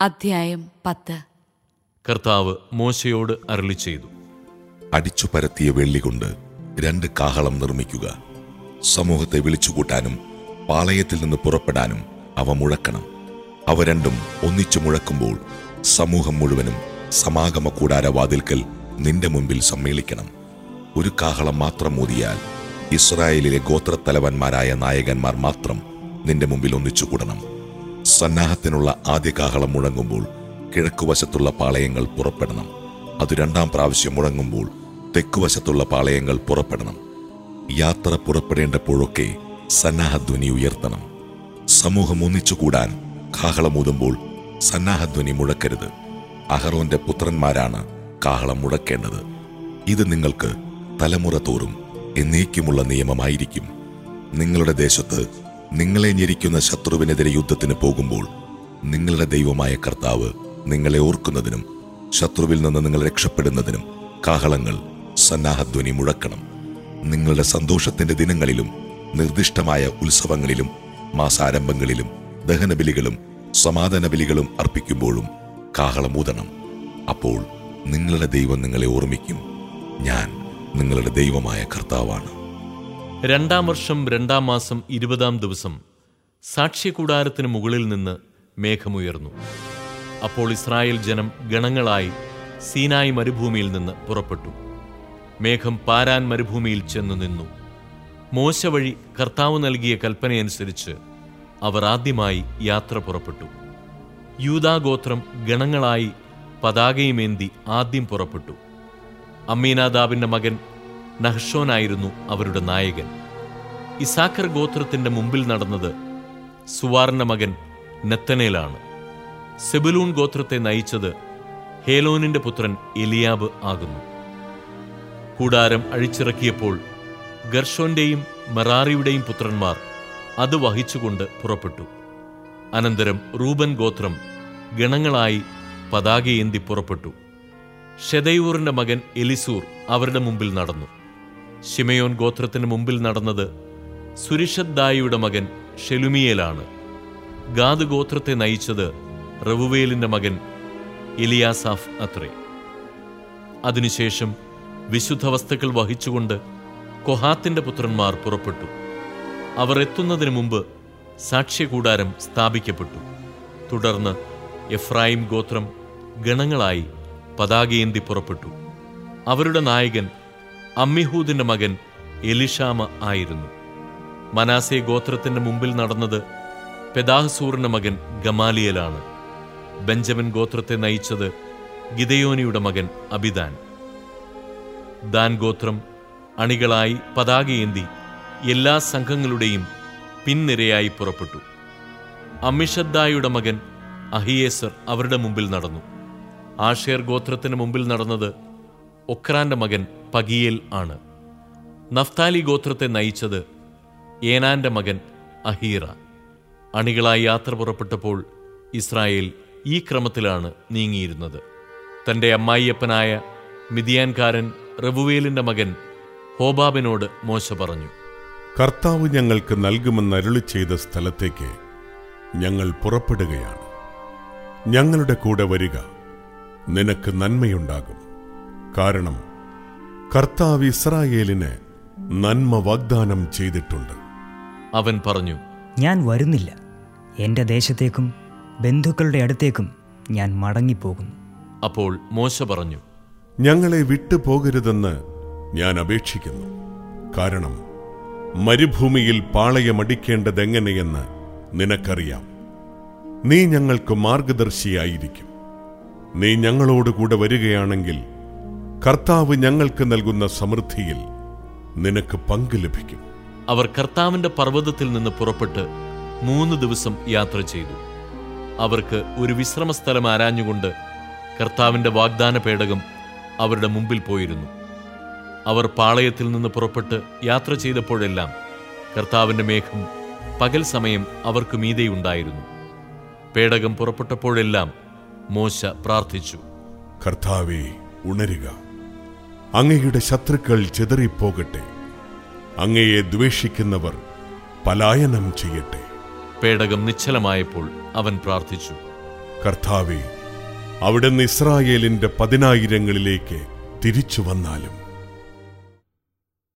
അധ്യായം 10. കർത്താവ് മോശയോട് അരുളിച്ചെയ്തു, അടിച്ചു പരത്തിയ വെള്ളികൊണ്ട് 2 കാഹളം നിർമ്മിക്കുക. സമൂഹത്തെ വിളിച്ചുകൂട്ടാനും പാളയത്തിൽ നിന്ന് പുറപ്പെടാനും അവ മുഴക്കണം. അവ രണ്ടും ഒന്നിച്ചു മുഴക്കുമ്പോൾ സമൂഹം മുഴുവനും സമാഗമ കൂടാരവാതിൽക്കൽ നിന്റെ മുമ്പിൽ സമ്മേളിക്കണം. 1 കാഹളം മാത്രം ഊതിയാൽ ഇസ്രായേലിലെ ഗോത്രത്തലവന്മാരായ നായകന്മാർ മാത്രം നിന്റെ മുമ്പിൽ ഒന്നിച്ചുകൂടണം. സന്നാഹത്തിനുള്ള ആദ്യ കാഹളം മുഴങ്ങുമ്പോൾ കിഴക്കുവശത്തുള്ള പാളയങ്ങൾ പുറപ്പെടണം. അത് 2ാം പ്രാവശ്യം മുഴങ്ങുമ്പോൾ തെക്കുവശത്തുള്ള പാളയങ്ങൾ പുറപ്പെടണം. യാത്ര പുറപ്പെടേണ്ടപ്പോഴൊക്കെ സന്നാഹധ്വനി ഉയർത്തണം. സമൂഹം ഒന്നിച്ചുകൂടാൻ കാഹളമൂതുമ്പോൾ സന്നാഹധ്വനി മുഴക്കരുത്. അഹറോന്റെ പുത്രന്മാരാണ് കാഹളം മുഴക്കേണ്ടത്. ഇത് നിങ്ങൾക്ക് തലമുറ തോറും എന്നേക്കുമുള്ള നിയമമായിരിക്കും. നിങ്ങളുടെ ദേശത്ത് നിങ്ങളെ ഞെരിക്കുന്ന ശത്രുവിനെതിരെ യുദ്ധത്തിന് പോകുമ്പോൾ നിങ്ങളുടെ ദൈവമായ കർത്താവ് നിങ്ങളെ ഓർക്കുന്നതിനും ശത്രുവിൽ നിന്ന് നിങ്ങൾ രക്ഷപ്പെടുന്നതിനും കാഹളങ്ങൾ സന്നാഹധ്വനി മുഴക്കണം. നിങ്ങളുടെ സന്തോഷത്തിന്റെ ദിനങ്ങളിലും നിർദ്ദിഷ്ടമായ ഉത്സവങ്ങളിലും മാസാരംഭങ്ങളിലും ദഹനബലികളും സമാധാന ബലികളും അർപ്പിക്കുമ്പോഴും കാഹളമൂതണം. അപ്പോൾ നിങ്ങളുടെ ദൈവം നിങ്ങളെ ഓർമ്മിക്കും. ഞാൻ നിങ്ങളുടെ ദൈവമായ കർത്താവാണ്. 2ാം വർഷം 2ാം മാസം 20ാം ദിവസം സാക്ഷ്യകൂടാരത്തിന് മുകളിൽ നിന്ന് മേഘമുയർന്നു. അപ്പോൾ ഇസ്രായേൽ ജനം ഗണങ്ങളായി സീനായി മരുഭൂമിയിൽ നിന്ന് പുറപ്പെട്ടു. മേഘം പാരാൻ മരുഭൂമിയിൽ ചെന്നു നിന്നു. മോശ വഴി കർത്താവ് നൽകിയ കൽപ്പനയനുസരിച്ച് അവർ ആദ്യമായി യാത്ര പുറപ്പെട്ടു. യൂദാഗോത്രം ഗണങ്ങളായി പതാകയുമേന്തി ആദ്യം പുറപ്പെട്ടു. അമ്മീനാദാബിന്റെ മകൻ നഹ്ഷോനായിരുന്നു അവരുടെ നായകൻ. ഇസാഖർ ഗോത്രത്തിന്റെ മുമ്പിൽ നടന്നത് സുവാറിന്റെ മകൻ നെത്തനേലാണ്. സെബുലൂൺ ഗോത്രത്തെ നയിച്ചത് ഹേലോനിന്റെ പുത്രൻ എലിയാബ് ആകുന്നു. കൂടാരം അഴിച്ചിറക്കിയപ്പോൾ ഗർഷോന്റെയും മെറാറിയുടെയും പുത്രന്മാർ അത് വഹിച്ചുകൊണ്ട് പുറപ്പെട്ടു. അനന്തരം റൂബൻ ഗോത്രം ഗണങ്ങളായി പതാകയേന്തി പുറപ്പെട്ടു. ഷെദയൂറിന്റെ മകൻ എലിസൂർ അവരുടെ മുമ്പിൽ നടന്നു. ശിമയോൻ ഗോത്രത്തിന് മുമ്പിൽ നടന്നത് സുരിഷദ്ദായിയുടെ മകൻ ഷെലുമിയേലാണ്. ഗാദ് ഗോത്രത്തെ നയിച്ചത് റവുവേലിന്റെ മകൻ എലിയാസാഫ് അത്രേ. അതിനുശേഷം വിശുദ്ധ വസ്തുക്കൾ വഹിച്ചുകൊണ്ട് കൊഹാത്തിന്റെ പുത്രന്മാർ പുറപ്പെട്ടു. അവർ എത്തുന്നതിന് മുമ്പ് സാക്ഷ്യകൂടാരം സ്ഥാപിക്കപ്പെട്ടു. തുടർന്ന് എഫ്രായിം ഗോത്രം ഗണങ്ങളായി പതാകയേന്തി പുറപ്പെട്ടു. അവരുടെ നായകൻ അമ്മിഹൂദിന്റെ മകൻ എലിഷാമ ആയിരുന്നു. മനാസെ ഗോത്രത്തിന്റെ മുമ്പിൽ നടന്നത് പെദാഹസൂറിന്റെ മകൻ ഗമാലിയലാണ്. ബെഞ്ചമിൻ ഗോത്രത്തെ നയിച്ചത് ഗിദയോനിയുടെ മകൻ അബിദാൻ. ദാൻ ഗോത്രം അണികളായി പതാകയേന്തി എല്ലാ സംഘങ്ങളുടെയും പിൻനിരയായി പുറപ്പെട്ടു. അമ്മിഷദ്ദായുടെ മകൻ അഹിയേസർ അവരുടെ മുമ്പിൽ നടന്നു. ആഷേർ ഗോത്രത്തിന് മുമ്പിൽ നടന്നത് ഒക്രാന്റെ മകൻ പഗിയേൽ ആണ്. നഫ്താലി ഗോത്രത്തെ നയിച്ചത് ഏനാന്റെ മകൻ അഹീറ. അണികളായി യാത്ര പുറപ്പെട്ടപ്പോൾ ഇസ്രായേൽ ഈ ക്രമത്തിലാണ് നീങ്ങിയിരുന്നത്. തന്റെ അമ്മായിയപ്പനായ മിദിയാൻകാരൻ റവുവേലിന്റെ മകൻ ഹോബാബിനോട് മോശ പറഞ്ഞു, കർത്താവ് ഞങ്ങൾക്ക് നൽകുമെന്ന് അരുളി ചെയ്ത സ്ഥലത്തേക്ക് ഞങ്ങൾ പുറപ്പെടുകയാണ്. ഞങ്ങളുടെ കൂടെ വരിക, നിനക്ക് നന്മയുണ്ടാകും. കാരണം കർത്താവ് ഇസ്രായേലിന് നന്മ വാഗ്ദാനം ചെയ്തിട്ടുണ്ട്. അവൻ പറഞ്ഞു, ഞാൻ വരുന്നില്ല. എൻ്റെ ദേശത്തേക്കും ബന്ധുക്കളുടെ അടുത്തേക്കും ഞാൻ മടങ്ങിപ്പോകുന്നു. അപ്പോൾ മോശ പറഞ്ഞു, ഞങ്ങളെ വിട്ടുപോകരുതെന്ന് ഞാൻ അപേക്ഷിക്കുന്നു. കാരണം മരുഭൂമിയിൽ പാളയമടിക്കേണ്ടതെങ്ങനെയെന്ന് നിനക്കറിയാം. നീ ഞങ്ങൾക്ക് മാർഗദർശിയായിരിക്കും. നീ ഞങ്ങളോടുകൂടെ വരികയാണെങ്കിൽ കർത്താവ് ഞങ്ങൾക്ക് നൽകുന്ന സമൃദ്ധിയിൽ നിനക്ക് പങ്ക് ലഭിക്കും. അവർ കർത്താവിന്റെ പർവ്വതത്തിൽ നിന്ന് പുറപ്പെട്ട് 3 ദിവസം യാത്ര ചെയ്തു. അവർക്ക് ഒരു വിശ്രമസ്ഥലം ആരാഞ്ഞുകൊണ്ട് കർത്താവിന്റെ വാഗ്ദാന പേടകം അവരുടെ മുമ്പിൽ പോയിരുന്നു. അവർ പാളയത്തിൽ നിന്ന് പുറപ്പെട്ട് യാത്ര ചെയ്തപ്പോഴെല്ലാം കർത്താവിന്റെ മേഘം പകൽ സമയം അവർക്ക് മീതെയുണ്ടായിരുന്നു. പേടകം പുറപ്പെട്ടപ്പോഴെല്ലാം മോശ പ്രാർത്ഥിച്ചു, കർത്താവേ, ഉണരുക. അങ്ങയുടെ ശത്രുക്കൾ ചിതറിപ്പോകട്ടെ. അങ്ങയെ ദ്വേഷിക്കുന്നവർ പലായനം ചെയ്യട്ടെ. പേടകം നിശ്ചലമായപ്പോൾ അവൻ പ്രാർത്ഥിച്ചു, കർത്താവേ, അവിടുന്ന് ഇസ്രായേലിന്റെ 10,000-ങ്ങളിലേക്ക് തിരിച്ചു വന്നാലും